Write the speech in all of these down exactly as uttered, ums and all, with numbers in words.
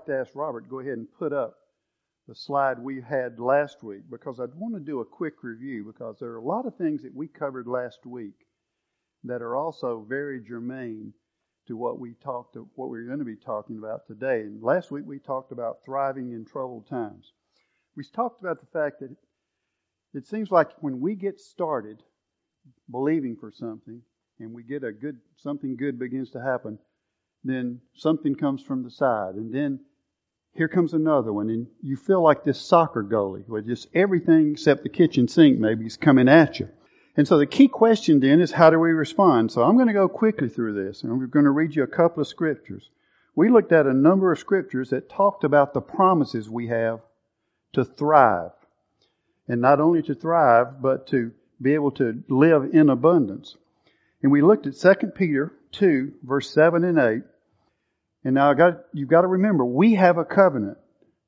like to ask Robert to go ahead and put up the slide we had last week, because I want to do a quick review, because there are a lot of things that we covered last week that are also very germane to what we talked to, what we're going to be talking about today. And last week we talked about thriving in troubled times. We talked about the fact that it seems like when we get started believing for something and we get a good, something good begins to happen, then something comes from the side, and then here comes another one, and you feel like this soccer goalie where just everything except the kitchen sink maybe is coming at you. And so the key question then is, how do we respond? So I'm going to go quickly through this, and we're going to read you a couple of scriptures. We looked at a number of scriptures that talked about the promises we have to thrive. And not only to thrive, but to be able to live in abundance. And we looked at Second Peter two, verse seven and eight. And now I got, you've got to remember, we have a covenant,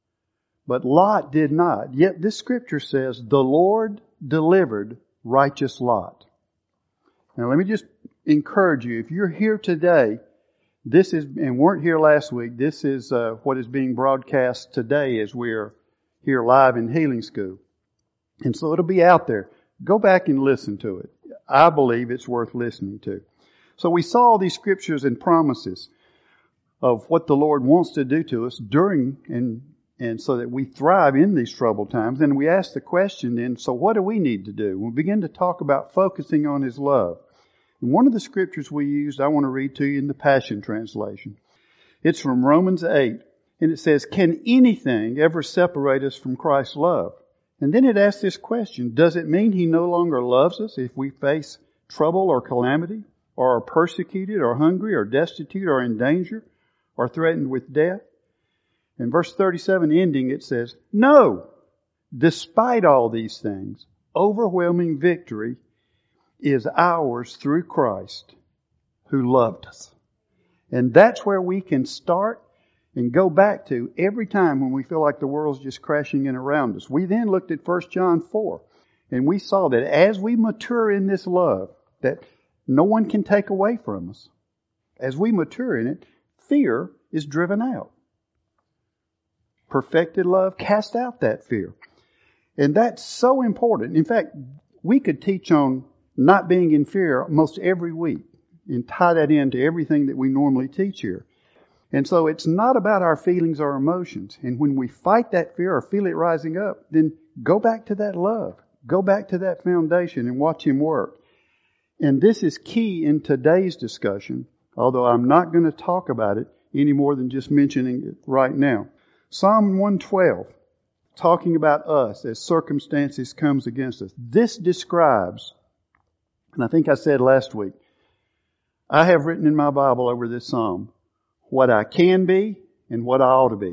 but Lot did not. Yet this scripture says, the Lord delivered righteous Lot. Now let me just encourage you, if you're here today, this is, and weren't here last week, this is uh, what is being broadcast today as we're here live in Healing School. And so it'll be out there. Go back and listen to it. I believe it's worth listening to. So we saw all these scriptures and promises of what the Lord wants to do to us during and and so that we thrive in these troubled times. And we ask the question then, so what do we need to do? We begin to talk about focusing on His love. And one of the scriptures we used, I want to read to you in the Passion Translation. It's from Romans eight, and it says, can anything ever separate us from Christ's love? And then it asks this question, does it mean He no longer loves us if we face trouble or calamity, or are persecuted, or hungry, or destitute, or in danger, or threatened with death? In verse thirty-seven ending, it says, no, despite all these things, overwhelming victory is ours through Christ who loved us. And that's where we can start and go back to every time when we feel like the world's just crashing in around us. We then looked at First John four, and we saw that as we mature in this love that no one can take away from us, as we mature in it, fear is driven out. Perfected love casts out that fear. And that's so important. In fact, we could teach on not being in fear almost every week and tie that into everything that we normally teach here. And so it's not about our feelings or emotions. And when we fight that fear or feel it rising up, then go back to that love. Go back to that foundation and watch Him work. And this is key in today's discussion, although I'm not going to talk about it any more than just mentioning it right now. Psalm one twelve, talking about us as circumstances comes against us. This describes, and I think I said last week, I have written in my Bible over this psalm, what I can be and what I ought to be.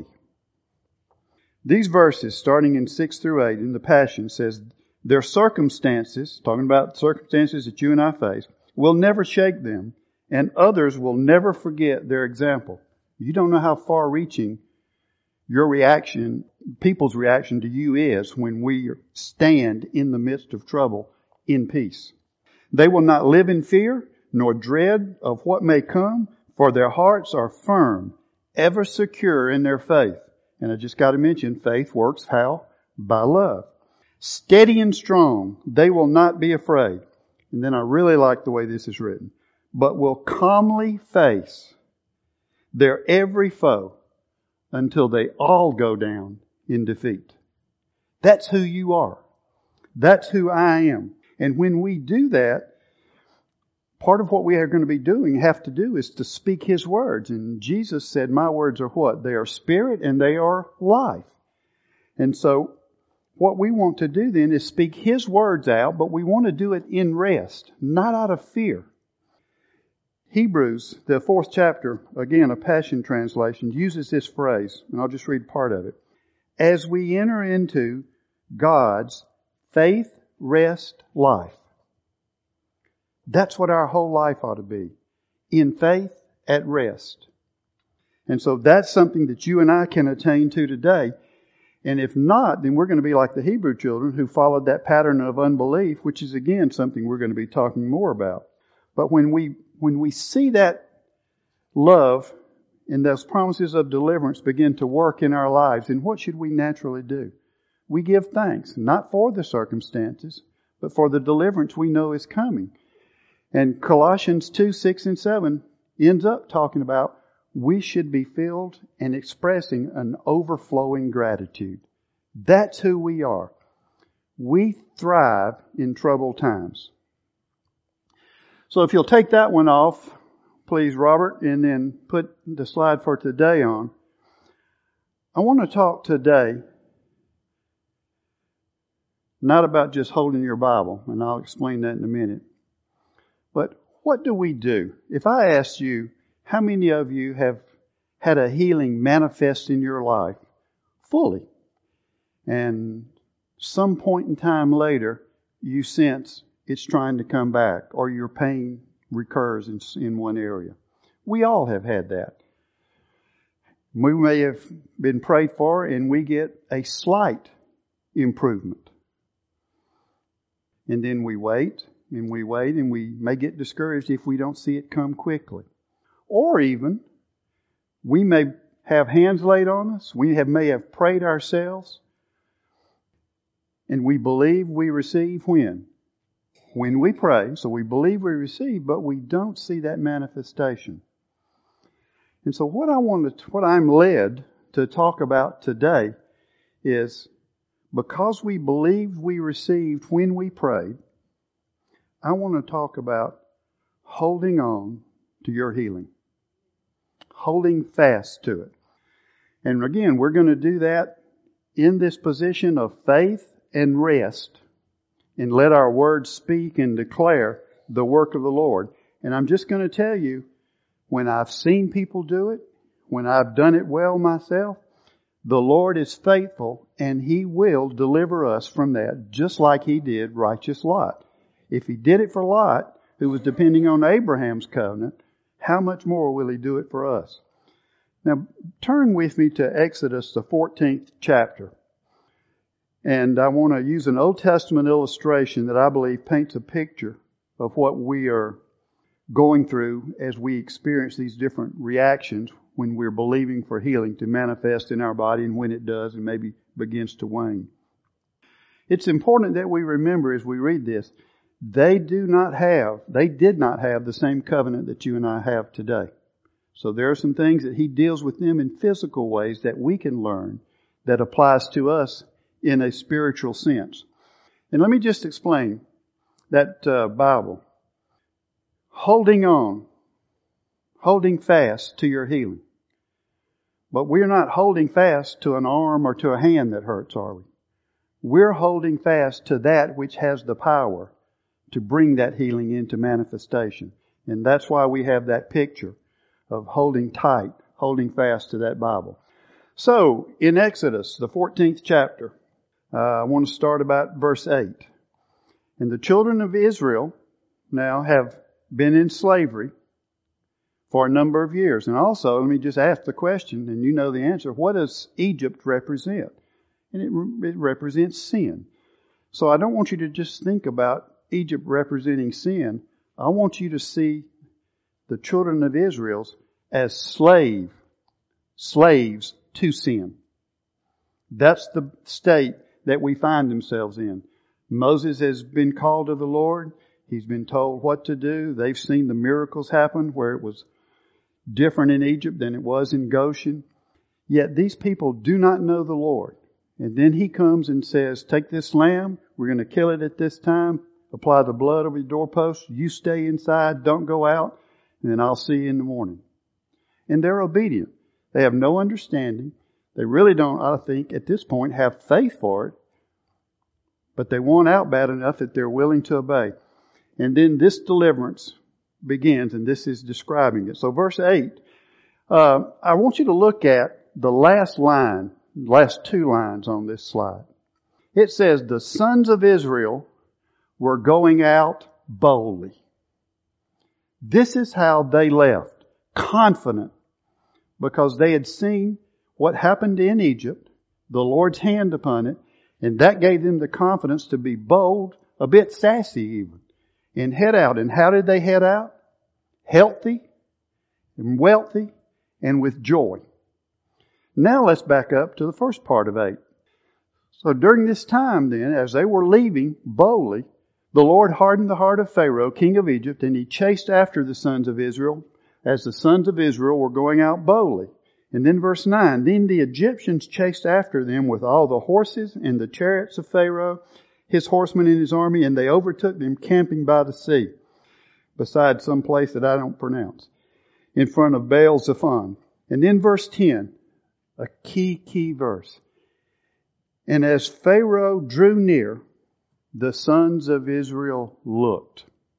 These verses, starting in six through eight in the Passion, says, their circumstances, talking about circumstances that you and I face, will never shake them, and others will never forget their example. You don't know how far-reaching your reaction, people's reaction to you is when we stand in the midst of trouble in peace. They will not live in fear, nor dread of what may come, for their hearts are firm, ever secure in their faith. And I just got to mention, faith works how? By love. Steady and strong, they will not be afraid. And then I really like the way this is written. But will calmly face their every foe until they all go down in defeat. That's who you are. That's who I am. And when we do that, part of what we are going to be doing, have to do, is to speak His words. And Jesus said, my words are what? They are spirit and they are life. And so what we want to do then is speak His words out, but we want to do it in rest, not out of fear. Hebrews, the fourth chapter, again, a Passion Translation, uses this phrase, and I'll just read part of it. As we enter into God's faith, rest, life. That's what our whole life ought to be. In faith, at rest. And so that's something that you and I can attain to today. And if not, then we're going to be like the Hebrew children who followed that pattern of unbelief, which is again something we're going to be talking more about. But when we when we see that love and those promises of deliverance begin to work in our lives, then what should we naturally do? We give thanks, not for the circumstances, but for the deliverance we know is coming. And Colossians two, six, and seven ends up talking about we should be filled and expressing an overflowing gratitude. That's who we are. We thrive in troubled times. So if you'll take that one off, please, Robert, and then put the slide for today on. I want to talk today not about just holding your Bible, and I'll explain that in a minute. But what do we do? If I asked you, how many of you have had a healing manifest in your life fully? And some point in time later, you sense it's trying to come back, or your pain recurs in, in one area. We all have had that. We may have been prayed for and we get a slight improvement. And then we wait and we wait and we may get discouraged if we don't see it come quickly. Or even we may have hands laid on us. We have, may have prayed ourselves. And we believe we receive when? When we pray. So we believe we receive, but we don't see that manifestation. And so what I want to, what I'm led to talk about today is, because we believed we received when we prayed, I want to talk about holding on to your healing. Holding fast to it. And again, we're going to do that in this position of faith and rest, and let our words speak and declare the work of the Lord. And I'm just going to tell you, when I've seen people do it, when I've done it well myself, the Lord is faithful and He will deliver us from that, just like He did righteous Lot. If He did it for Lot, who was depending on Abraham's covenant, how much more will He do it for us? Now, turn with me to Exodus, the fourteenth chapter. And I want to use an Old Testament illustration that I believe paints a picture of what we are going through as we experience these different reactions when we're believing for healing to manifest in our body, and when it does and maybe begins to wane. It's important that we remember as we read this, they do not have, they did not have the same covenant that you and I have today. So there are some things that He deals with them in physical ways that we can learn that applies to us in a spiritual sense. And let me just explain that uh, Bible. Holding on, holding fast to your healing. But we're not holding fast to an arm or to a hand that hurts, are we? We're holding fast to that which has the power to bring that healing into manifestation. And that's why we have that picture of holding tight, holding fast to that Bible. So, in Exodus, the fourteenth chapter, Uh, I want to start about verse eight. And the children of Israel now have been in slavery for a number of years. And also, let me just ask the question, and you know the answer. What does Egypt represent? And it, re- it represents sin. So I don't want you to just think about Egypt representing sin. I want you to see the children of Israel as slave, slaves to sin. That's the state that we find themselves in. Moses has been called to the Lord. He's been told what to do. They've seen the miracles happen where it was different in Egypt than it was in Goshen. Yet these people do not know the Lord. And then He comes and says, take this lamb. We're going to kill it at this time. Apply the blood over your doorpost. You stay inside. Don't go out. And then I'll see you in the morning. And they're obedient. They have no understanding. They really don't, I think, at this point, have faith for it. But they want out bad enough that they're willing to obey. And then this deliverance begins, and this is describing it. So verse eight, uh, I want you to look at the last line, last two lines on this slide. It says, the sons of Israel were going out boldly. This is how they left, confident, because they had seen what happened in Egypt, the Lord's hand upon it, and that gave them the confidence to be bold, a bit sassy even, and head out. And how did they head out? Healthy and wealthy and with joy. Now let's back up to the first part of eight. So during this time then, as they were leaving boldly, the Lord hardened the heart of Pharaoh, king of Egypt, and he chased after the sons of Israel as the sons of Israel were going out boldly. And then verse nine, then the Egyptians chased after them with all the horses and the chariots of Pharaoh, his horsemen and his army, and they overtook them camping by the sea, beside some place that I don't pronounce, in front of Baal Zephon. And then verse ten, a key, key verse. And as Pharaoh drew near, the sons of Israel looked.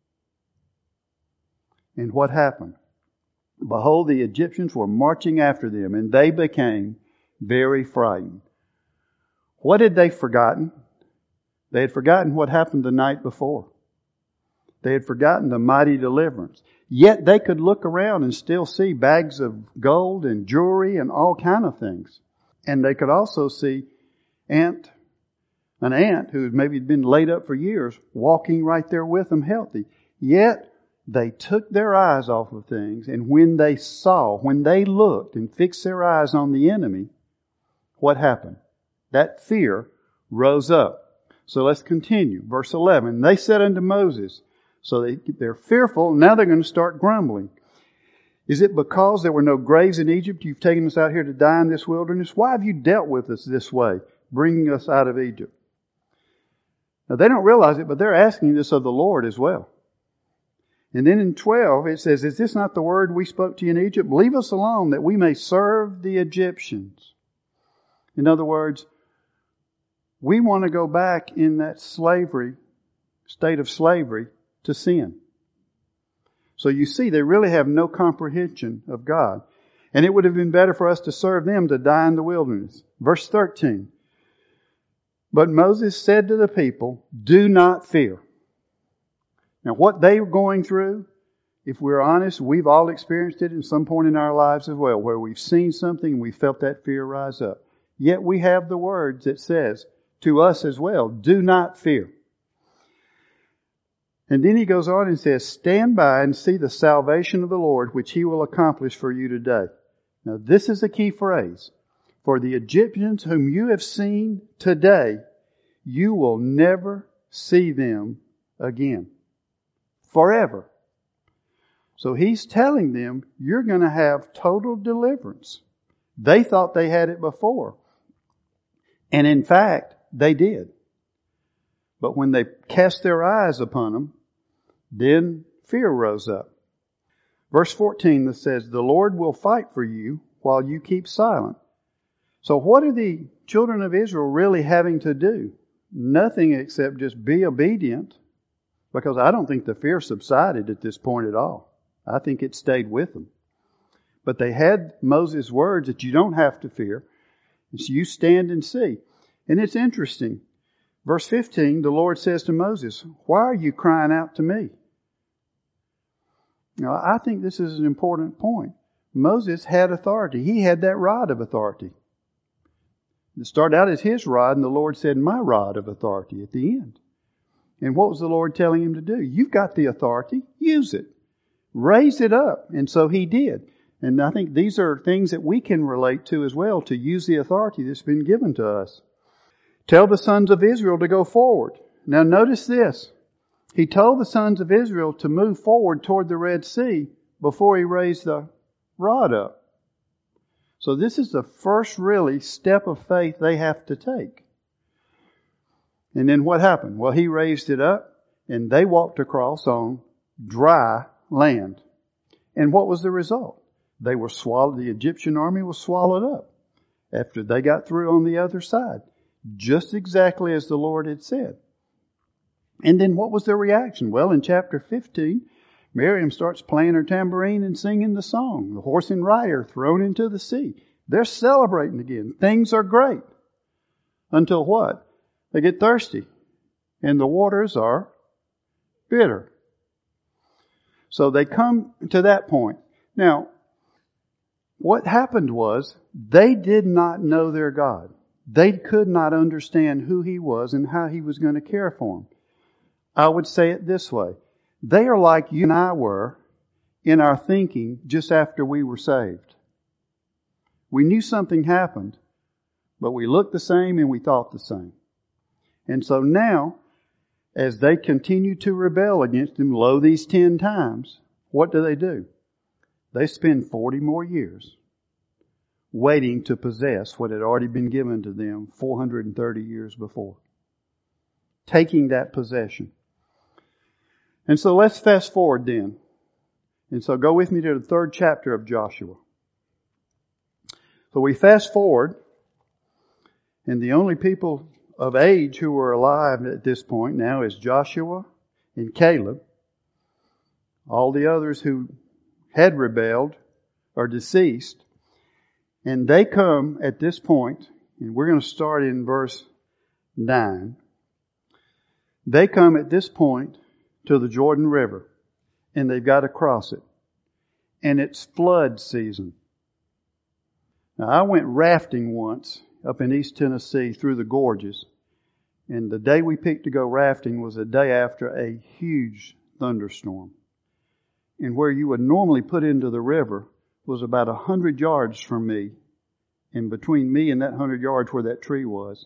And what happened? Behold, the Egyptians were marching after them, and they became very frightened. What had they forgotten? They had forgotten what happened the night before. They had forgotten the mighty deliverance. Yet they could look around and still see bags of gold and jewelry and all kind of things. And they could also see ant, an ant who had maybe been laid up for years, walking right there with them healthy. Yet they took their eyes off of things, and when they saw, when they looked and fixed their eyes on the enemy, what happened? That fear rose up. So let's continue. Verse eleven, they said unto Moses, so they, they're fearful, now they're going to start grumbling. Is it because there were no graves in Egypt you've taken us out here to die in this wilderness? Why have you dealt with us this way, bringing us out of Egypt? Now they don't realize it, but they're asking this of the Lord as well. And then in twelve it says, is this not the word we spoke to you in Egypt? Leave us alone that we may serve the Egyptians. In other words, we want to go back in that slavery, state of slavery, to sin. So you see, they really have no comprehension of God. And it would have been better for us to serve them to die in the wilderness. Verse thirteen. But Moses said to the people, do not fear. Now what they were going through, if we're honest, we've all experienced it at some point in our lives as well, where we've seen something and we felt that fear rise up. Yet we have the words that says to us as well, do not fear. And then he goes on and says, stand by and see the salvation of the Lord, which he will accomplish for you today. Now this is a key phrase. For the Egyptians whom you have seen today, you will never see them again. Forever. So he's telling them, you're going to have total deliverance. They thought they had it before. And in fact, they did. But when they cast their eyes upon them, then fear rose up. Verse fourteen that says, the Lord will fight for you while you keep silent. So what are the children of Israel really having to do? Nothing except just be obedient, because I don't think the fear subsided at this point at all. I think it stayed with them. But they had Moses' words that you don't have to fear. So you stand and see. And it's interesting. Verse fifteen, the Lord says to Moses, why are you crying out to me? Now, I think this is an important point. Moses had authority. He had that rod of authority. It started out as his rod, and the Lord said, my rod of authority at the end. And what was the Lord telling him to do? You've got the authority. Use it. Raise it up. And so he did. And I think these are things that we can relate to as well, to use the authority that's been given to us. Tell the sons of Israel to go forward. Now notice this. He told the sons of Israel to move forward toward the Red Sea before he raised the rod up. So this is the first really step of faith they have to take. And then what happened? Well, he raised it up and they walked across on dry land. And what was the result? They were swallowed, the Egyptian army was swallowed up after they got through on the other side. Just exactly as the Lord had said. And then what was their reaction? Well, in chapter fifteen, Miriam starts playing her tambourine and singing the song. The horse and rider thrown into the sea. They're celebrating again. Things are great. Until what? They get thirsty. And the waters are bitter. So they come to that point. Now, what happened was they did not know their God. They could not understand who He was and how He was going to care for them. I would say it this way. They are like you and I were in our thinking just after we were saved. We knew something happened, but we looked the same and we thought the same. And so now, as they continue to rebel against him, lo, these ten times, what do they do? They spend forty more years waiting to possess what had already been given to them four hundred thirty years before. Taking that possession. And so let's fast forward then. And so go with me to the third chapter of Joshua. So we fast forward, and the only people of age who were alive at this point now is Joshua and Caleb. All the others who had rebelled are deceased. And they come at this point, and we're going to start in verse nine. They come at this point to the Jordan River, and they've got to cross it. And it's flood season. Now, I went rafting once up in East Tennessee through the gorges. And the day we picked to go rafting was a day after a huge thunderstorm. And where you would normally put into the river was about a hundred yards from me. And between me and that hundred yards where that tree was,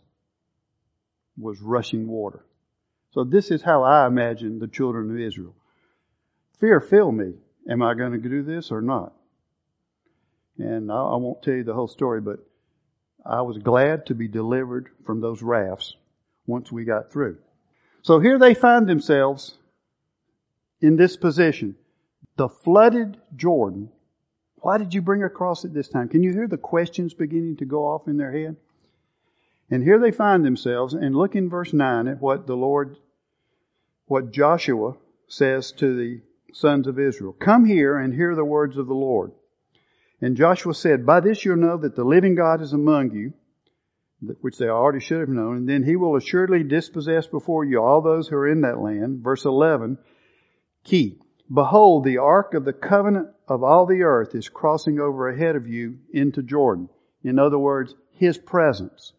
was rushing water. So this is how I imagine the children of Israel. Fear filled me. Am I going to do this or not? And I, I won't tell you the whole story, but I was glad to be delivered from those rafts once we got through. So here they find themselves in this position. The flooded Jordan. Why did you bring across it this time? Can you hear the questions beginning to go off in their head? And here they find themselves, and look in verse nine at what the Lord, what Joshua says to the sons of Israel. Come here and hear the words of the Lord. And Joshua said, by this you'll know that the living God is among you, which they already should have known, and then he will assuredly dispossess before you all those who are in that land. Verse eleven, key. Behold, the ark of the covenant of all the earth is crossing over ahead of you into Jordan. In other words, His presence.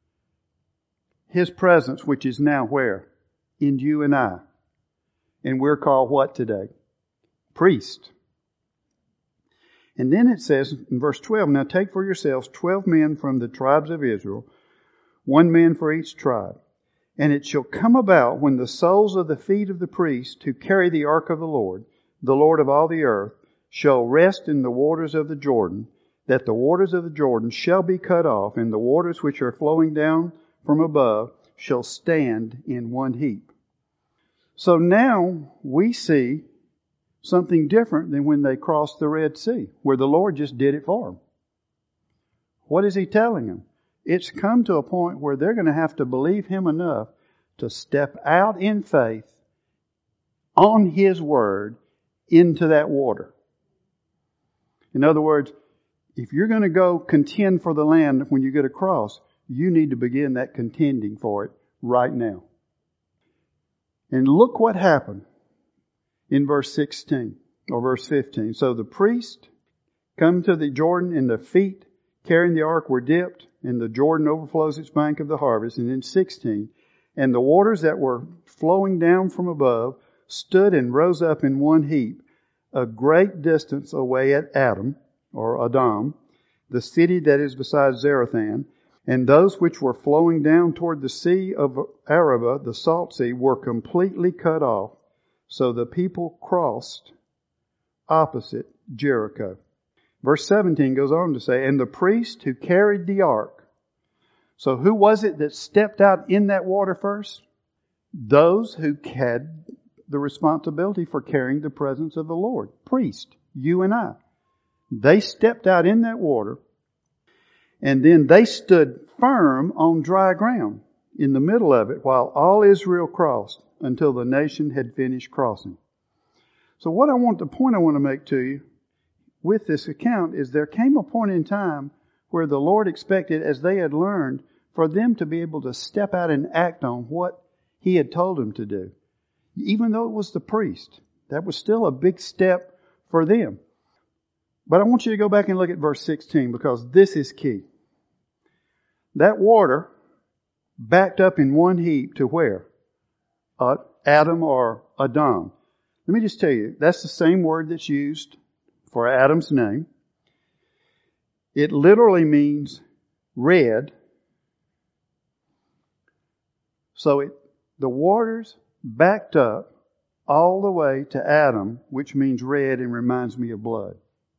His presence, which is now where? In you and I. And we're called what today? Priest. And then it says in verse twelve, now take for yourselves twelve men from the tribes of Israel, one man for each tribe. And it shall come about when the soles of the feet of the priests who carry the ark of the Lord, the Lord of all the earth, shall rest in the waters of the Jordan, that the waters of the Jordan shall be cut off, and the waters which are flowing down from above shall stand in one heap. So now we see something different than when they crossed the Red Sea, where the Lord just did it for them. What is He telling them? It's come to a point where they're going to have to believe Him enough to step out in faith on His word into that water. In other words, if you're going to go contend for the land when you get across, you need to begin that contending for it right now. And look what happened in verse sixteen or verse fifteen. So the priest come to the Jordan, and the feet carrying the ark were dipped, and the Jordan overflows its bank of the harvest. And then sixteen, and the waters that were flowing down from above stood and rose up in one heap, a great distance away at Adam, or Adam, the city that is beside Zarethan. And those which were flowing down toward the sea of Arabah, the salt sea, were completely cut off. So the people crossed opposite Jericho. Verse seventeen goes on to say, and the priest who carried the ark. So who was it that stepped out in that water first? Those who had the responsibility for carrying the presence of the Lord. Priest, you and I. They stepped out in that water, and then they stood firm on dry ground in the middle of it while all Israel crossed until the nation had finished crossing. So what I want, the point I want to make to you with this account is there came a point in time where the Lord expected, as they had learned, for them to be able to step out and act on what He had told them to do. Even though it was the priest, that was still a big step for them. But I want you to go back and look at verse sixteen, because this is key. That water backed up in one heap to where? Uh, Adam or Adam. Let me just tell you, that's the same word that's used for Adam's name. It literally means red. So it, the waters backed up all the way to Adam, which means red and reminds me of blood.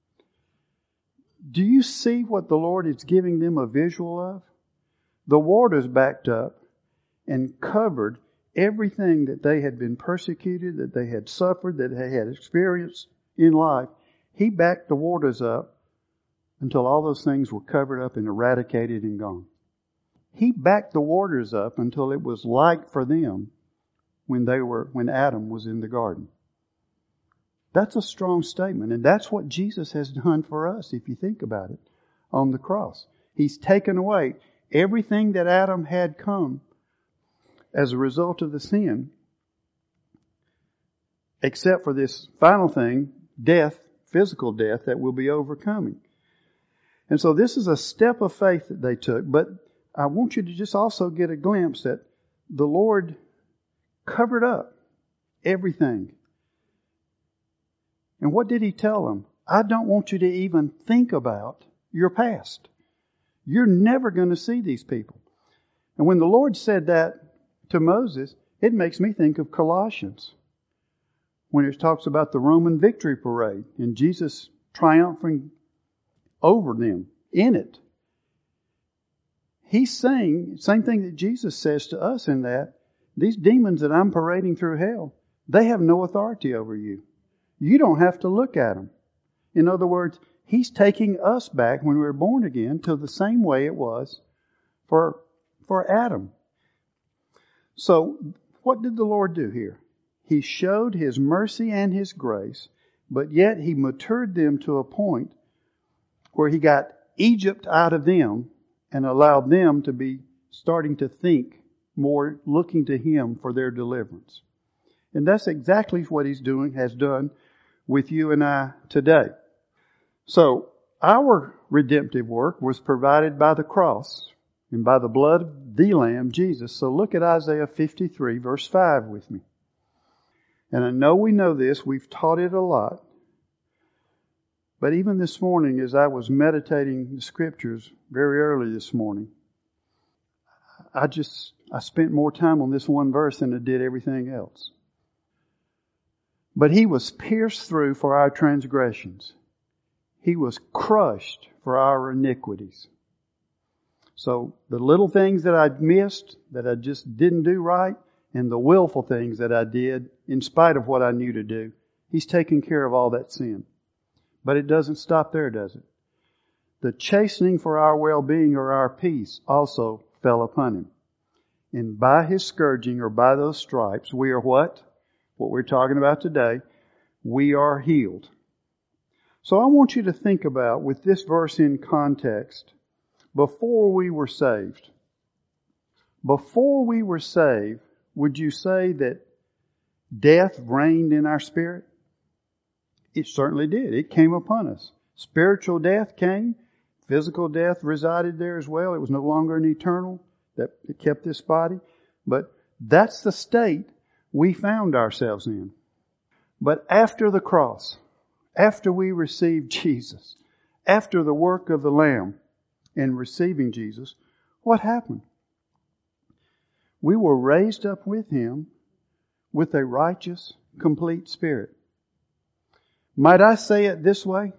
Do you see what the Lord is giving them a visual of? The waters backed up and covered everything that they had been persecuted, that they had suffered, that they had experienced in life. He backed the waters up until all those things were covered up and eradicated and gone. He backed the waters up until it was like for them when they were when Adam was in the garden. That's a strong statement, and that's what Jesus has done for us, if you think about it, on the cross. He's taken away everything that Adam had come as a result of the sin, except for this final thing, death, physical death, that will be overcoming. And so this is a step of faith that they took, but I want you to just also get a glimpse that the Lord covered up everything. And what did He tell them? I don't want you to even think about your past. You're never going to see these people. And when the Lord said that to Moses, it makes me think of Colossians, when it talks about the Roman victory parade and Jesus triumphing over them in it. He's saying, same thing that Jesus says to us in that, these demons that I'm parading through hell, they have no authority over you. You don't have to look at them. In other words, He's taking us back when we were born again to the same way it was for, for Adam. So, what did the Lord do here? He showed His mercy and His grace, but yet He matured them to a point where He got Egypt out of them and allowed them to be starting to think more, looking to Him for their deliverance. And that's exactly what He's doing, has done with you and I today. So, our redemptive work was provided by the cross and by the blood of the Lamb, Jesus. So look at Isaiah fifty-three, verse five with me. And I know we know this, we've taught it a lot. But even this morning, as I was meditating the Scriptures very early this morning, I just, I spent more time on this one verse than I did everything else. But He was pierced through for our transgressions. He was crushed for our iniquities. So the little things that I missed, that I just didn't do right, and the willful things that I did, in spite of what I knew to do, He's taken care of all that sin. But it doesn't stop there, does it? The chastening for our well-being or our peace also fell upon Him. And by His scourging, or by those stripes, we are what? What we're talking about today. We are healed. So I want you to think about, with this verse in context, before we were saved. Before we were saved, would you say that death reigned in our spirit? It certainly did. It came upon us. Spiritual death came. Physical death resided there as well. It was no longer an eternal that kept this body. But that's the state we found ourselves in. But after the cross, after we received Jesus, after the work of the Lamb and receiving Jesus, what happened? We were raised up with Him with a righteous, complete spirit. Might I say it this way?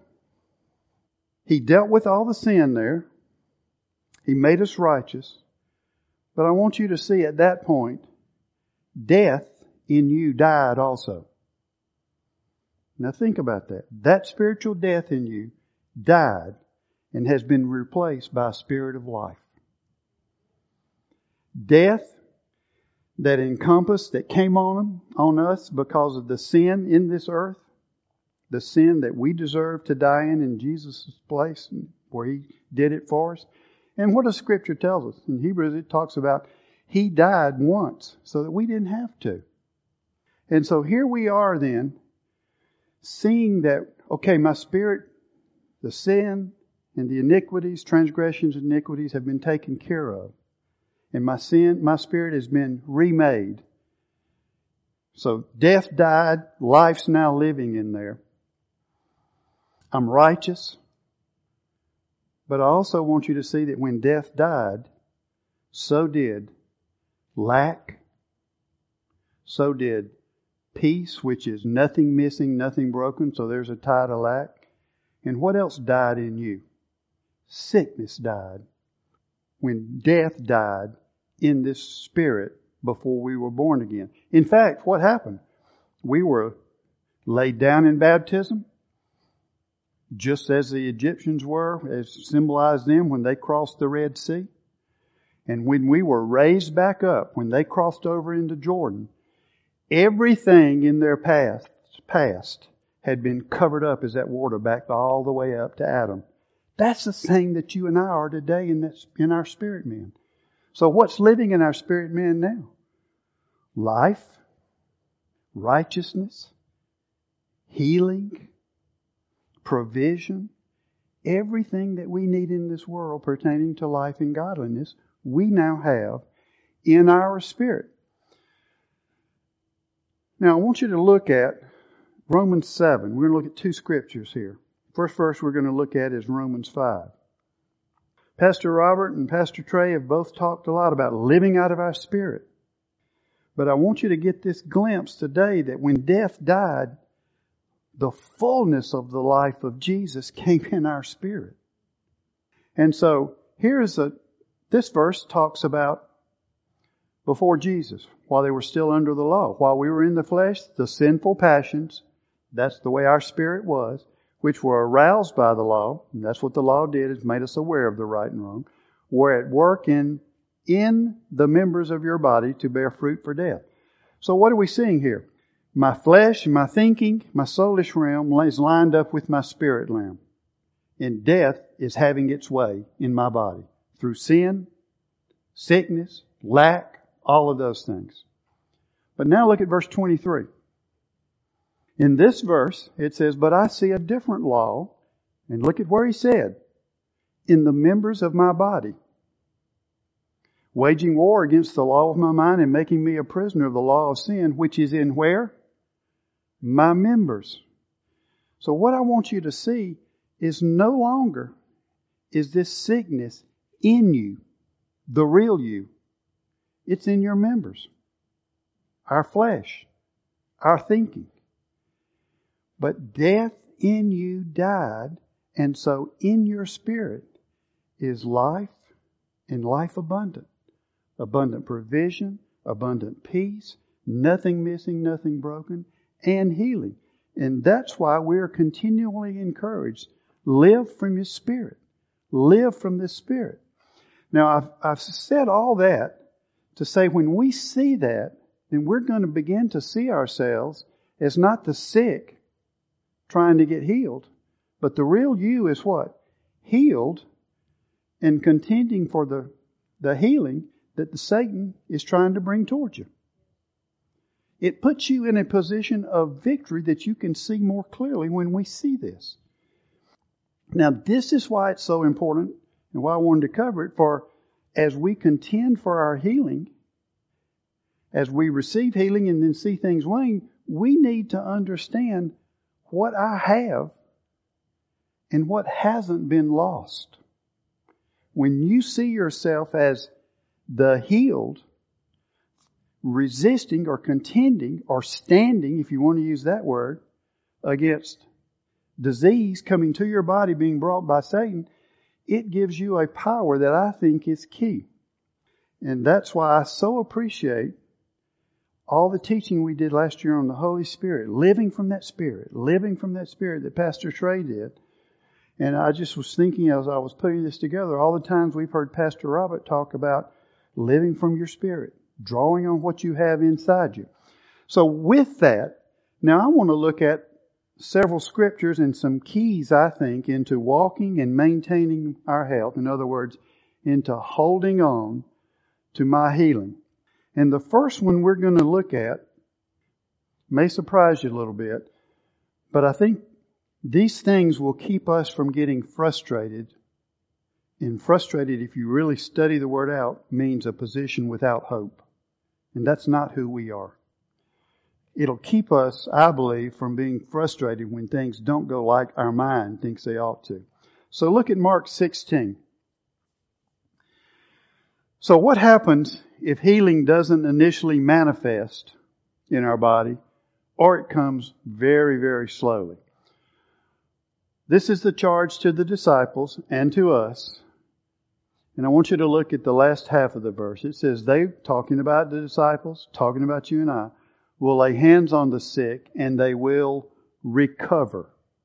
He dealt with all the sin there. He made us righteous. But I want you to see at that point, death in you died also. Now think about that. That spiritual death in you died and has been replaced by a spirit of life. Death that encompassed, that came on them, on us because of the sin in this earth, the sin that we deserve to die in in Jesus' place, where He did it for us. And what the Scripture tells us. In Hebrews it talks about He died once so that we didn't have to. And so here we are then, seeing that, okay, my spirit, the sin and the iniquities, transgressions and iniquities have been taken care of. And my sin, my spirit has been remade. So death died, life's now living in there. I'm righteous But I also want you to see that when death died, so did lack, so did peace, which is nothing missing, nothing broken. So there's a tie to lack. And what else died in you? Sickness died. When death died in this spirit before we were born again. In fact, what happened? We were laid down in baptism, just as the Egyptians were, as symbolized them when they crossed the Red Sea. And when we were raised back up, when they crossed over into Jordan, everything in their past, past had been covered up as that water backed all the way up to Adam. That's the thing that you and I are today in, that, in our spirit man. So what's living in our spirit man now? Life, righteousness, healing, provision, everything that we need in this world pertaining to life and godliness, we now have in our spirit. Now I want you to look at Romans seven. We're going to look at two scriptures here. First verse we're going to look at is Romans five. Pastor Robert and Pastor Trey have both talked a lot about living out of our spirit. But I want you to get this glimpse today that when death died, the fullness of the life of Jesus came in our spirit. And so here's a, this verse talks about before Jesus, while they were still under the law, while we were in the flesh, the sinful passions, that's the way our spirit was, which were aroused by the law, and that's what the law did, is made us aware of the right and wrong, were at work in, in the members of your body to bear fruit for death. So what are we seeing here? My flesh, my thinking, my soulish realm is lined up with my spirit realm. And death is having its way in my body through sin, sickness, lack, all of those things. But now look at verse twenty-three. In this verse, it says, but I see a different law. And look at where he said, in the members of my body, waging war against the law of my mind and making me a prisoner of the law of sin, which is in where? My members. So what I want you to see is no longer is this sickness in you, the real you. It's in your members, our flesh, our thinking. But death in you died, and so in your spirit is life and life abundant. Abundant provision, abundant peace, nothing missing, nothing broken, and healing. And that's why we're continually encouraged, live from your spirit. Live from this spirit. Now, I've, I've said all that to say when we see that, then we're going to begin to see ourselves as not the sick trying to get healed, but the real you is what? Healed and contending for the, the healing that the Satan is trying to bring towards you. It puts you in a position of victory that you can see more clearly when we see this. Now, this is why it's so important and why I wanted to cover it. For as we contend for our healing, as we receive healing and then see things wane, we need to understand what I have and what hasn't been lost. When you see yourself as the healed, resisting or contending or standing, if you want to use that word, against disease coming to your body being brought by Satan, it gives you a power that I think is key. And that's why I so appreciate all the teaching we did last year on the Holy Spirit, living from that Spirit, living from that Spirit that Pastor Trey did. And I just was thinking as I was putting this together, all the times we've heard Pastor Robert talk about living from your Spirit, drawing on what you have inside you. So with that, now I want to look at several scriptures and some keys, I think, into walking and maintaining our health. In other words, into holding on to my healing. And the first one we're going to look at may surprise you a little bit, but I think these things will keep us from getting frustrated. And frustrated, if you really study the word out, means a position without hope. And that's not who we are. It'll keep us, I believe, from being frustrated when things don't go like our mind thinks they ought to. So look at Mark sixteen. So what happens if healing doesn't initially manifest in our body, or it comes very, very slowly? This is the charge to the disciples and to us. And I want you to look at the last half of the verse. It says, they, talking about the disciples, talking about you and I, will lay hands on the sick and they will recover.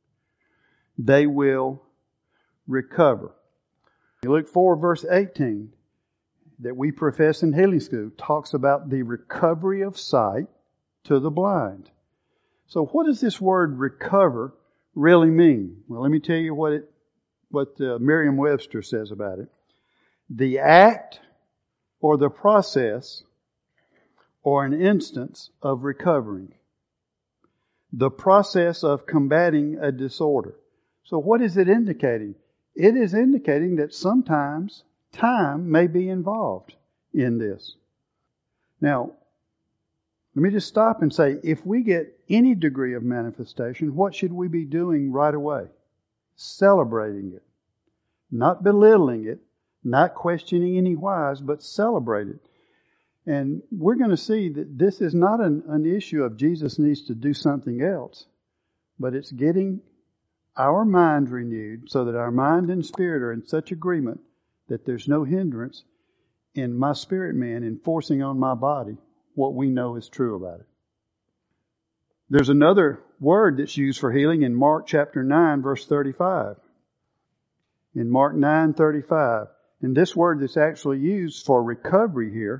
They will recover. Luke four, verse eighteen, that we profess in healing school, talks about the recovery of sight to the blind. So what does this word recover really mean? Well, let me tell you what it, what uh, Merriam-Webster says about it. The act or the process or an instance of recovering. The process of combating a disorder. So what is it indicating? It is indicating that sometimes time may be involved in this. Now, let me just stop and say, if we get any degree of manifestation, what should we be doing right away? Celebrating it. Not belittling it, not questioning any whys, but celebrate it. And we're going to see that this is not an, an issue of Jesus needs to do something else, but it's getting our mind renewed so that our mind and spirit are in such agreement that there's no hindrance in my spirit man enforcing on my body what we know is true about it. There's another word that's used for healing in Mark chapter nine, verse thirty-five. In Mark nine thirty-five. And this word that's actually used for recovery here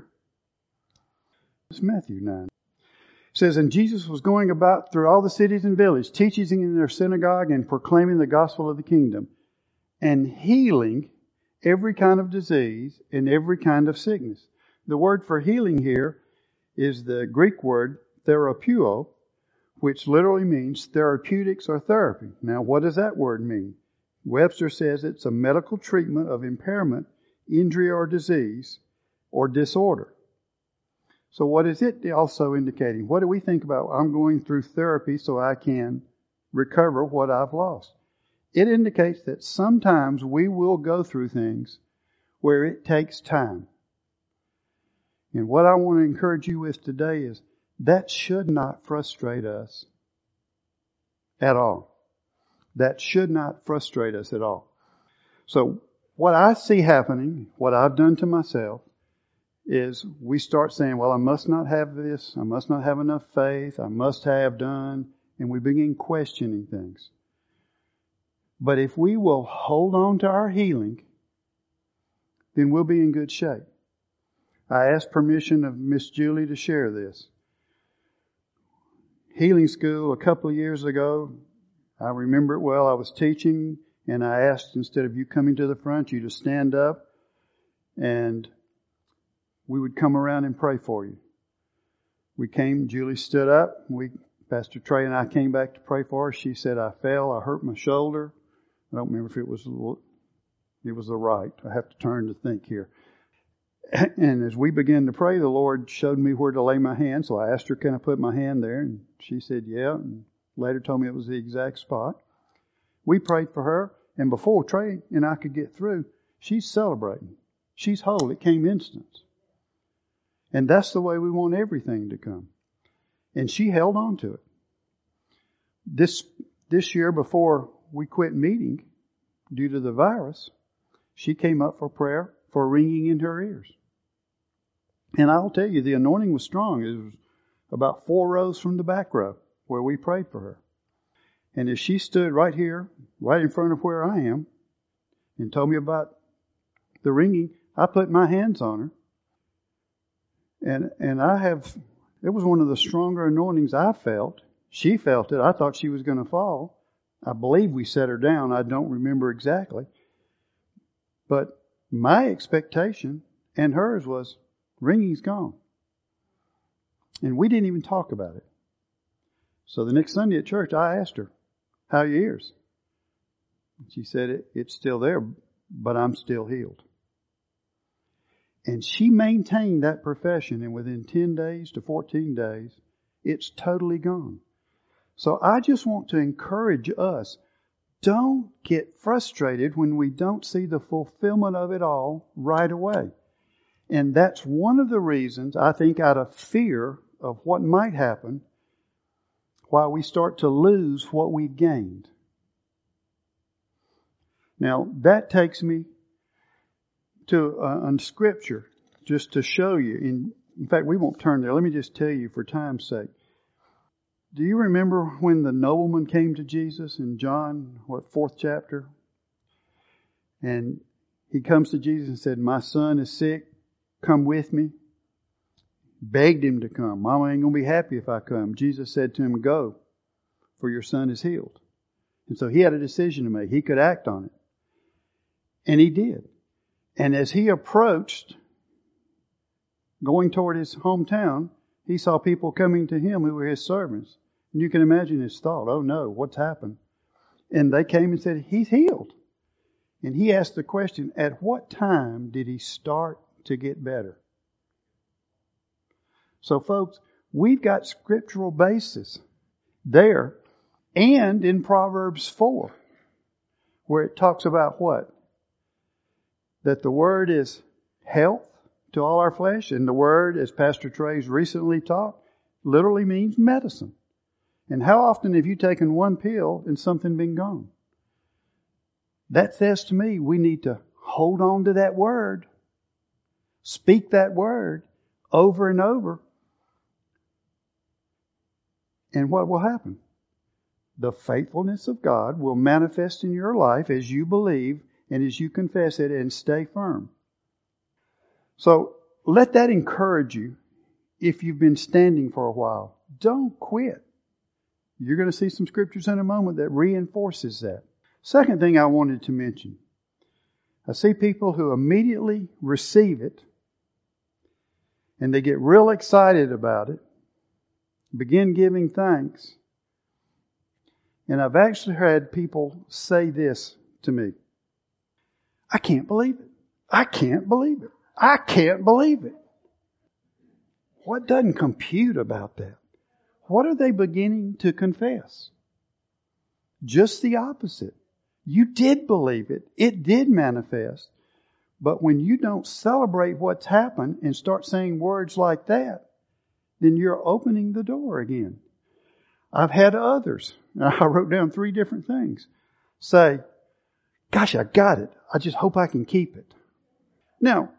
is Matthew nine. It says, and Jesus was going about through all the cities and villages, teaching in their synagogue and proclaiming the gospel of the kingdom, and healing every kind of disease and every kind of sickness. The word for healing here is the Greek word therapeuo, which literally means therapeutics or therapy. Now, what does that word mean? Webster says it's a medical treatment of impairment, injury or disease, or disorder. So what is it also indicating? What do we think about? I'm going through therapy so I can recover what I've lost. It indicates that sometimes we will go through things where it takes time. And what I want to encourage you with today is that should not frustrate us at all. That should not frustrate us at all. So what I see happening, what I've done to myself, is we start saying, well, I must not have this. I must not have enough faith. I must have done. And we begin questioning things. But if we will hold on to our healing, then we'll be in good shape. I asked permission of Miss Julie to share this. Healing school a couple of years ago, I remember it well. I was teaching and I asked, instead of you coming to the front, you to stand up and we would come around and pray for you. We came, Julie stood up. We, Pastor Trey and I came back to pray for her. She said, I fell, I hurt my shoulder. I don't remember if it was, it was the right. I have to turn to think here. And as we began to pray, the Lord showed me where to lay my hand. So I asked her, can I put my hand there? And she said, yeah. And later told me it was the exact spot. We prayed for her. And before Trey and I could get through, she's celebrating. She's whole. It came instant. And that's the way we want everything to come. And she held on to it. This, this year before we quit meeting due to the virus, she came up for prayer for ringing in her ears. And I'll tell you, the anointing was strong. It was about four rows from the back row where we prayed for her. And as she stood right here, right in front of where I am, and told me about the ringing, I put my hands on her. And and I have, it was one of the stronger anointings I felt. She felt it. I thought she was going to fall. I believe we set her down. I don't remember exactly. But my expectation and hers was, ringing's gone. And we didn't even talk about it. So the next Sunday at church, I asked her, how are your ears? She said, it, it's still there, but I'm still healed. And she maintained that profession, and within ten days to fourteen days, it's totally gone. So I just want to encourage us, don't get frustrated when we don't see the fulfillment of it all right away. And that's one of the reasons, I think, out of fear of what might happen, why we start to lose what we've gained. Now, that takes me to uh, on Scripture, just to show you. In, in fact, we won't turn there. Let me just tell you for time's sake. Do you remember when the nobleman came to Jesus in John, what, fourth chapter? And he comes to Jesus and said, my son is sick. Come with me. Begged him to come. Mama ain't going to be happy if I come. Jesus said to him, go, for your son is healed. And so he had a decision to make. He could act on it. And he did. And as he approached, going toward his hometown, he saw people coming to him who were his servants. And you can imagine his thought, oh no, what's happened? And they came and said, he's healed. And he asked the question, at what time did he start to get better? So folks, we've got scriptural basis there and in Proverbs four, where it talks about what? That the Word is health to all our flesh, and the Word, as Pastor Trey's recently taught, literally means medicine. And how often have you taken one pill and something been gone? That says to me we need to hold on to that Word, speak that Word over and over, and what will happen? The faithfulness of God will manifest in your life as you believe and as you confess it and stay firm. So let that encourage you if you've been standing for a while. Don't quit. You're going to see some scriptures in a moment that reinforces that. Second thing I wanted to mention. I see people who immediately receive it and they get real excited about it, begin giving thanks. And I've actually had people say this to me. I can't believe it. I can't believe it. I can't believe it. What doesn't compute about that? What are they beginning to confess? Just the opposite. You did believe it. It did manifest. But when you don't celebrate what's happened and start saying words like that, then you're opening the door again. I've had others, I wrote down three different things, say, gosh, I got it. I just hope I can keep it. Now,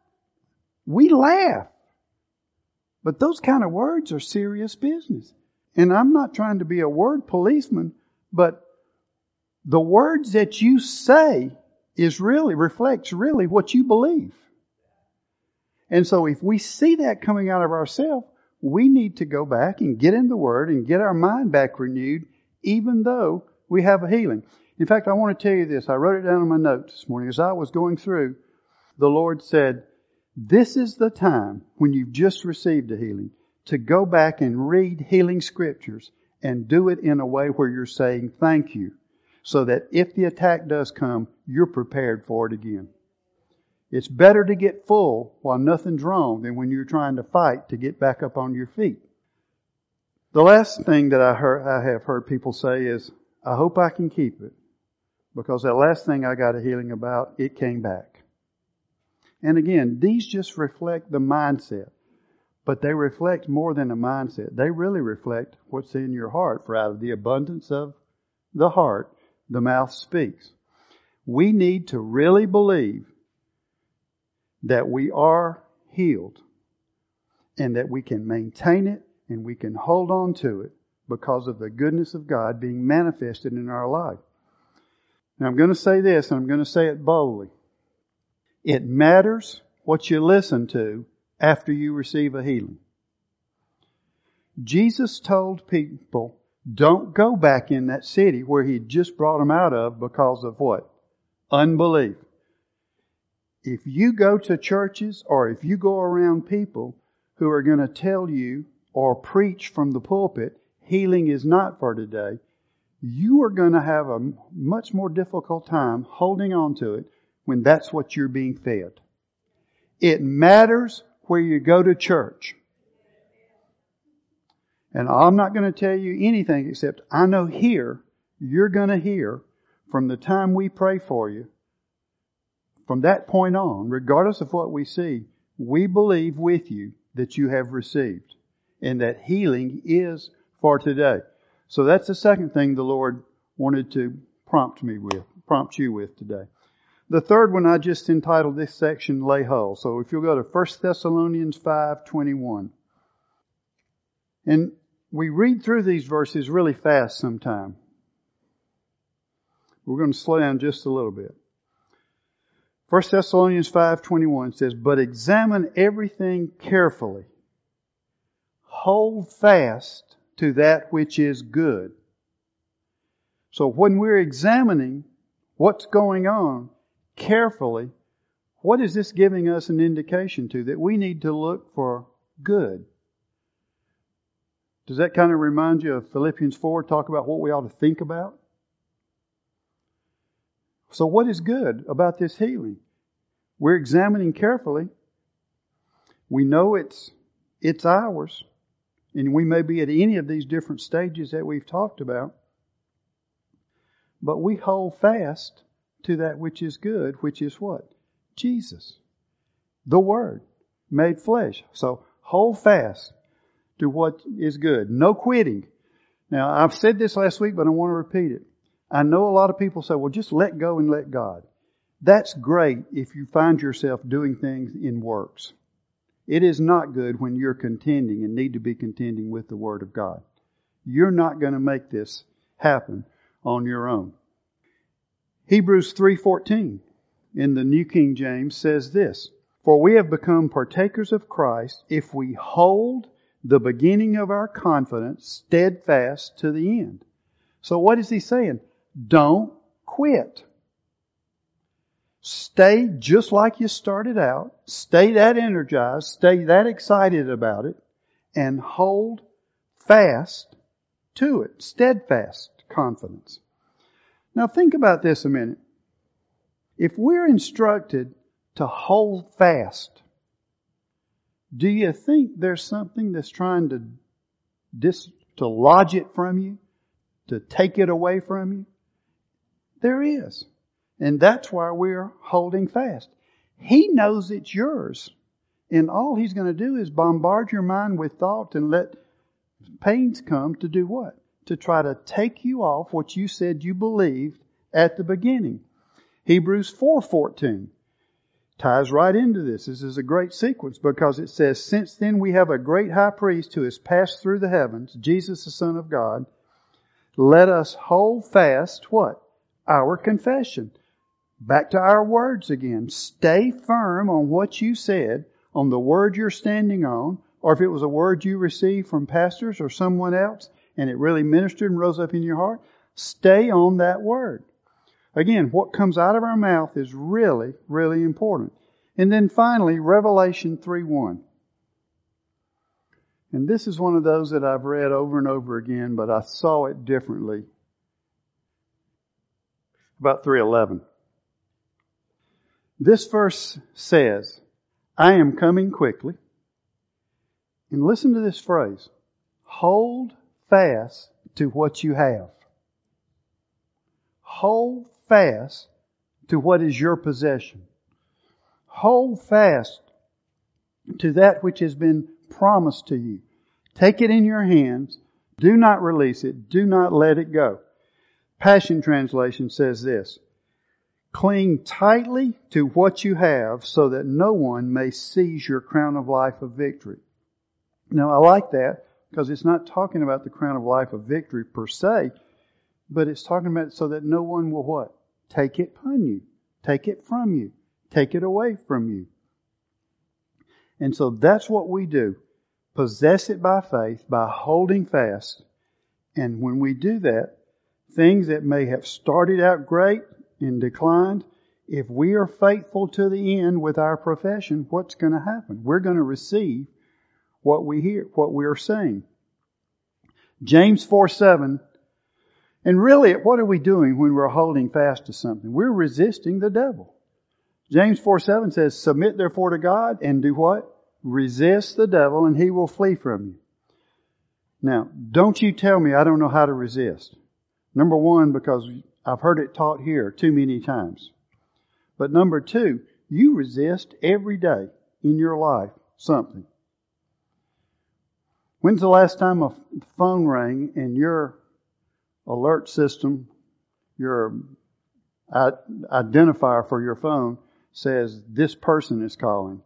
we laugh, but those kind of words are serious business. And I'm not trying to be a word policeman, but the words that you say is really, reflects really what you believe. And so if we see that coming out of ourselves, we need to go back and get in the Word and get our mind back renewed, even though we have a healing. In fact, I want to tell you this. I wrote it down in my notes this morning. As I was going through, the Lord said, this is the time when you've just received a healing to go back and read healing scriptures and do it in a way where you're saying thank you, so that if the attack does come, you're prepared for it again. It's better to get full while nothing's wrong than when you're trying to fight to get back up on your feet. The last thing that I heard, I have heard people say is, I hope I can keep it, because that last thing I got a healing about, it came back. And again, these just reflect the mindset, but they reflect more than a mindset. They really reflect what's in your heart, for out of the abundance of the heart, the mouth speaks. We need to really believe that we are healed and that we can maintain it and we can hold on to it because of the goodness of God being manifested in our life. Now I'm going to say this, and I'm going to say it boldly. It matters what you listen to after you receive a healing. Jesus told people, don't go back in that city where He just brought them out of because of what? Unbelief. If you go to churches or if you go around people who are going to tell you or preach from the pulpit, healing is not for today, you are going to have a much more difficult time holding on to it when that's what you're being fed. It matters where you go to church. And I'm not going to tell you anything except I know here you're going to hear from the time we pray for you, from that point on, regardless of what we see, we believe with you that you have received and that healing is for today. So that's the second thing the Lord wanted to prompt me with, prompt you with today. The third one, I just entitled this section, Lay Hold. So if you'll go to First Thessalonians five twenty-one. And we read through these verses really fast sometime. We're going to slow down just a little bit. First Thessalonians five twenty-one says, "But examine everything carefully. Hold fast to that which is good." So when we're examining what's going on carefully, what is this giving us an indication to? That we need to look for good. Does that kind of remind you of Philippians four, talk about what we ought to think about? So what is good about this healing? We're examining carefully. We know it's it's ours. And we may be at any of these different stages that we've talked about. But we hold fast to that which is good, which is what? Jesus. The Word made flesh. So hold fast to what is good. No quitting. Now, I've said this last week, but I want to repeat it. I know a lot of people say, well, just let go and let God. That's great if you find yourself doing things in works. It is not good when you're contending and need to be contending with the Word of God. You're not going to make this happen on your own. Hebrews three fourteen in the New King James says this, "For we have become partakers of Christ if we hold the beginning of our confidence steadfast to the end." So what is he saying? Don't quit. Stay just like you started out. Stay that energized. Stay that excited about it. And hold fast to it. Steadfast confidence. Now think about this a minute. If we're instructed to hold fast, do you think there's something that's trying to dis, to lodge it from you? To take it away from you? There is. And that's why we're holding fast. He knows it's yours. And all He's going to do is bombard your mind with thoughts and let pains come to do what? To try to take you off what you said you believed at the beginning. Hebrews four fourteen ties right into this. This is a great sequence because it says, "Since then we have a great high priest who has passed through the heavens, Jesus the Son of God. Let us hold fast," what? Our confession. Back to our words again. Stay firm on what you said, on the word you're standing on, or if it was a word you received from pastors or someone else, and it really ministered and rose up in your heart, stay on that word. Again, what comes out of our mouth is really, really important. And then finally, Revelation three one. And this is one of those that I've read over and over again, but I saw it differently. About three eleven. This verse says, "I am coming quickly." And listen to this phrase. Hold fast to what you have. Hold fast to what is your possession. Hold fast to that which has been promised to you. Take it in your hands. Do not release it. Do not let it go. Passion Translation says this, "Cling tightly to what you have so that no one may seize your crown of life of victory." Now I like that because it's not talking about the crown of life of victory per se, but it's talking about so that no one will what? Take it upon you. Take it from you. Take it away from you. And so that's what we do. Possess it by faith, by holding fast. And when we do that, things that may have started out great and declined, if we are faithful to the end with our profession, what's going to happen? We're going to receive what we hear, what we are saying. James four seven. And really, what are we doing when we're holding fast to something? We're resisting the devil. James four seven says, "Submit therefore to God and do what? Resist the devil and he will flee from you." Now, don't you tell me I don't know how to resist. Number one, because I've heard it taught here too many times. But number two, you resist every day in your life something. When's the last time a phone rang and your alert system, your identifier for your phone says this person is calling?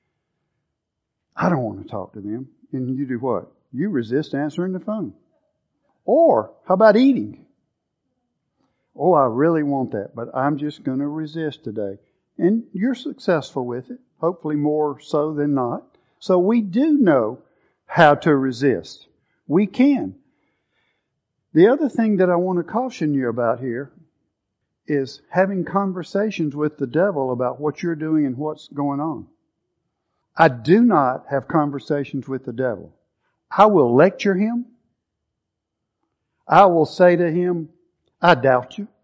I don't want to talk to them. And you do what? You resist answering the phone. Or, how about eating? Oh, I really want that, but I'm just going to resist today. And you're successful with it, hopefully more so than not. So we do know how to resist. We can. The other thing that I want to caution you about here is having conversations with the devil about what you're doing and what's going on. I do not have conversations with the devil. I will lecture him. I will say to him, I doubt you.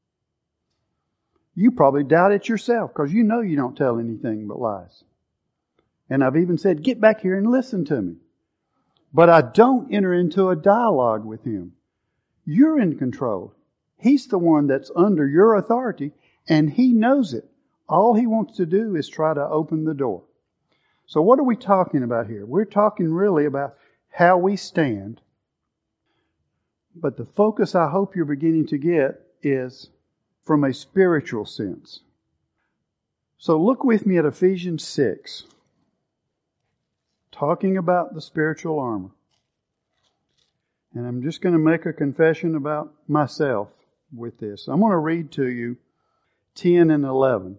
You probably doubt it yourself because you know you don't tell anything but lies. And I've even said, get back here and listen to me. But I don't enter into a dialogue with him. You're in control. He's the one that's under your authority, and he knows it. All he wants to do is try to open the door. So what are we talking about here? We're talking really about how we stand. But the focus I hope you're beginning to get is from a spiritual sense. So look with me at Ephesians six. Talking about the spiritual armor. And I'm just going to make a confession about myself with this. I'm going to read to you ten and eleven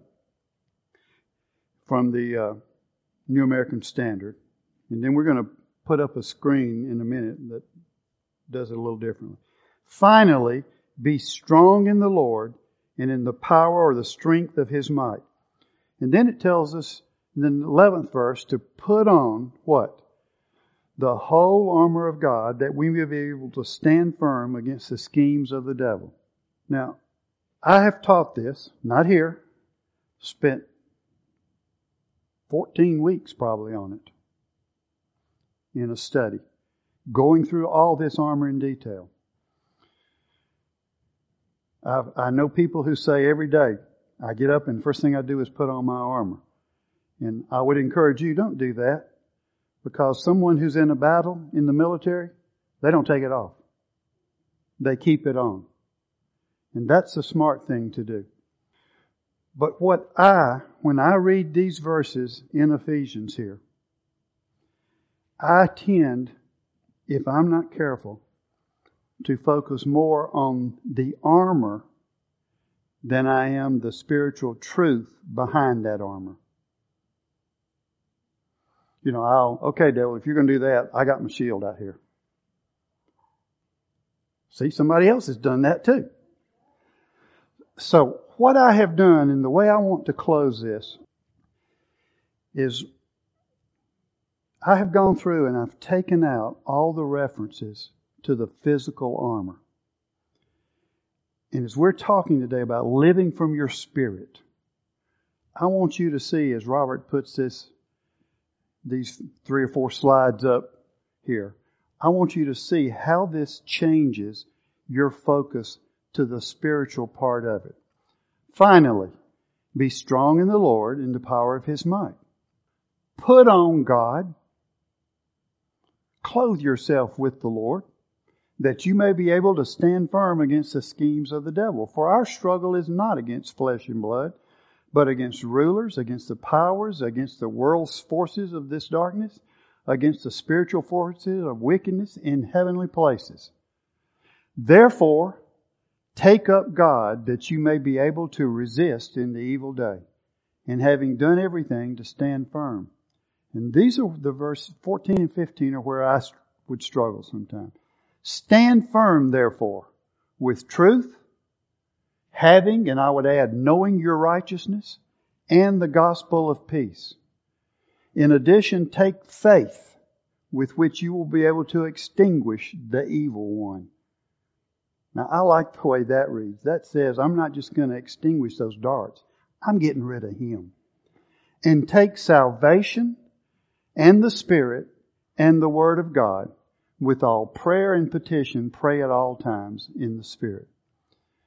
from the uh, New American Standard. And then we're going to put up a screen in a minute that does it a little differently. Finally, be strong in the Lord and in the power or the strength of His might. And then it tells us in the eleventh verse to put on what? The whole armor of God, that we may be able to stand firm against the schemes of the devil. Now, I have taught this, not here, spent fourteen weeks probably on it in a study, going through all this armor in detail. I've, I know people who say every day, I get up and the first thing I do is put on my armor. And I would encourage you, don't do that. Because someone who's in a battle in the military, they don't take it off. They keep it on. And that's the smart thing to do. But what I, when I read these verses in Ephesians here, I tend, if I'm not careful, to focus more on the armor than I am the spiritual truth behind that armor. You know, I'll, okay, devil, if you're going to do that, I got my shield out here. See, somebody else has done that too. So, what I have done, and the way I want to close this, is I have gone through and I've taken out all the references to the physical armor. And as we're talking today about living from your spirit, I want you to see, as Robert puts this, these three or four slides up here, I want you to see how this changes your focus to the spiritual part of it. Finally, be strong in the Lord in the power of His might. Put on God. Clothe yourself with the Lord, that you may be able to stand firm against the schemes of the devil. For our struggle is not against flesh and blood, but against rulers, against the powers, against the world's forces of this darkness, against the spiritual forces of wickedness in heavenly places. Therefore, take up God, that you may be able to resist in the evil day, and having done everything, to stand firm. And these are the verses fourteen and fifteen are where I would struggle sometimes. Stand firm, therefore, with truth, having, and I would add, knowing your righteousness and the gospel of peace. In addition, take faith, with which you will be able to extinguish the evil one. Now, I like the way that reads. That says, I'm not just going to extinguish those darts. I'm getting rid of him. And take salvation and the Spirit and the Word of God, with all prayer and petition, pray at all times in the Spirit.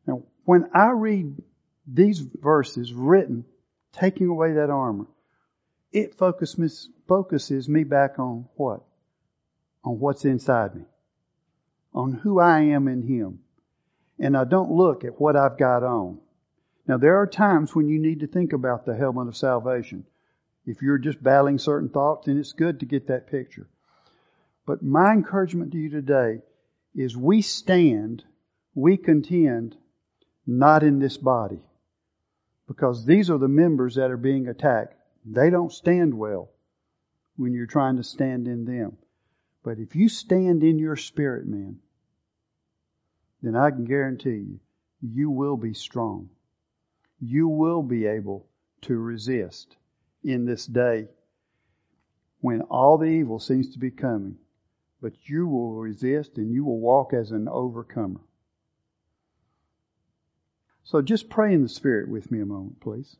Now, when I read these verses written, taking away that armor, it focuses, focuses me back on what? On what's inside me. On who I am in Him. And I don't look at what I've got on. Now, there are times when you need to think about the helmet of salvation. If you're just battling certain thoughts, then it's good to get that picture. But my encouragement to you today is we stand, we contend, not in this body. Because these are the members that are being attacked. They don't stand well when you're trying to stand in them. But if you stand in your spirit, man, then I can guarantee you, you will be strong. You will be able to resist in this day when all the evil seems to be coming. But you will resist and you will walk as an overcomer. So just pray in the Spirit with me a moment, please.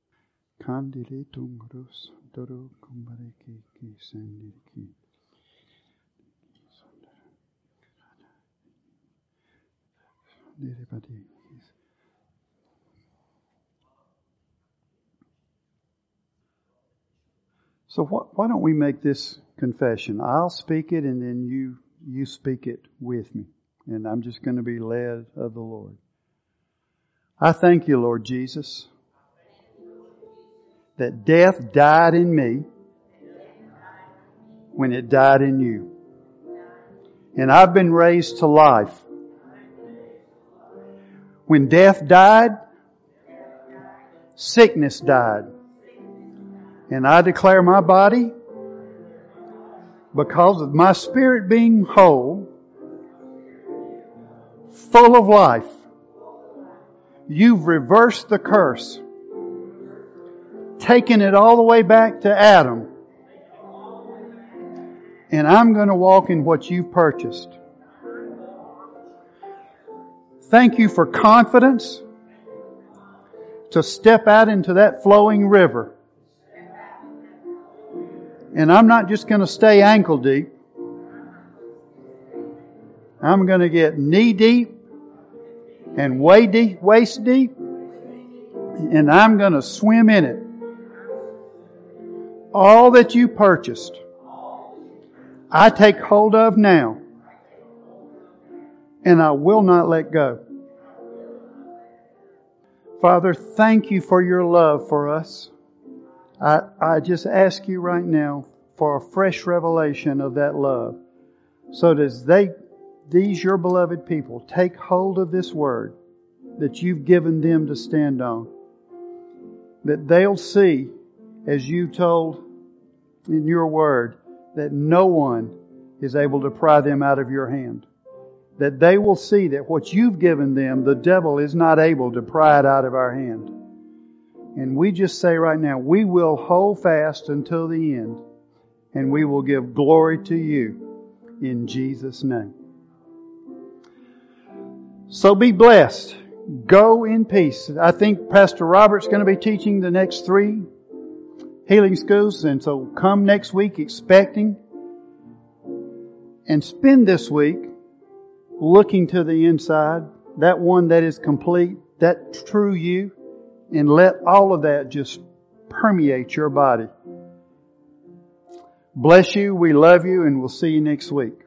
So what, why don't we make this confession? I'll speak it and then you you speak it with me. And I'm just going to be led of the Lord. I thank you, Lord Jesus, that death died in me when it died in you. And I've been raised to life. When death died, sickness died. And I declare my body, because of my spirit being whole, full of life, you've reversed the curse, taken it all the way back to Adam, and I'm going to walk in what you've purchased. Thank you for confidence to step out into that flowing river. And I'm not just going to stay ankle deep. I'm going to get knee deep and way deep, waist deep. And I'm going to swim in it. All that you purchased, I take hold of now. And I will not let go. Father, thank you for your love for us. I, I just ask you right now for a fresh revelation of that love. So that as they, these your beloved people, take hold of this word that you've given them to stand on. That they'll see, as you told in your word, that no one is able to pry them out of your hand. That they will see that what you've given them, the devil is not able to pry it out of our hand. And we just say right now, we will hold fast until the end. And we will give glory to you in Jesus' name. So be blessed. Go in peace. I think Pastor Robert's going to be teaching the next three healing schools. And so come next week expecting. And spend this week looking to the inside. That one that is complete. That true you. And let all of that just permeate your body. Bless you. We love you. And we'll see you next week.